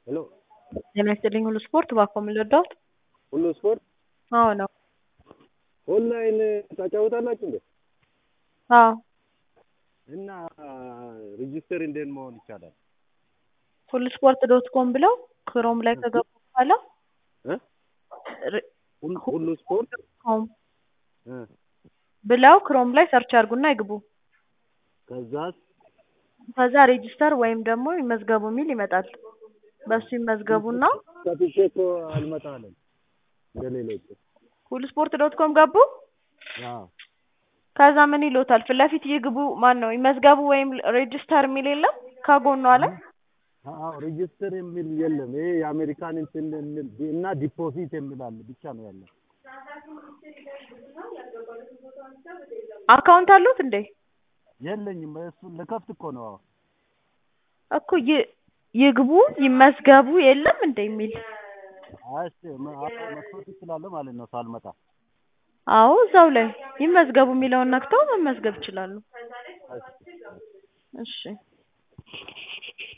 ሄሎ ጤና ይስጥልኝ ሁሉ ስፖርት እባክዎ ምን ልርዳዎት? ሁሉ ስፖርት አዎ ነው። ኦንላይን ታጫውታላችሁ እንዴ? አዎ እና ሬጂስተር እንዴት መሆን ይቻላል? ሁሉ ስፖርት ዶት ኮም ብለው ክሮም ላይ ከገቡ በኋላ ሁሉ ስፖርት ኮም ብለው ክሮም ላይ ሰርች አድርጉና ይግቡ። ከዛ ሬጂስተር ወይም ደግሞ ይመዝገቡ የሚል ይመጣል። በሱ ይመዝገቡና ከፍቼ እኮ አልመጣለም እንደሌሎች። ሁሉ ስፖርት ዶት ኮም ገቡ። አዎ ከዛ ምን ይሎታል? ፊት ለፊት ይግቡ ማን ነው ይመዝገቡ ወይም ሬጂስተር የሚል የለም ከጎኑ አለ። አዎ ሬጂስተር የሚል የለም። ይሄ የአሜሪካን እንትን እና ዲፖዚት የሚል አለ ብቻ ነው ያለው። አካውንት አሉት እንዴ? የለኝም። እሱ ለከፍት እኮ ነው እኮ ይግቡ ይመዝገቡ የለም እንዴ የሚል። እሺ መክፈት ይችላል ማለት ነው ሳልመጣ? አዎ እዛው ላይ ይመዝገቡ የሚለውን ነክተው መመዝገብ ይችላሉ። እሺ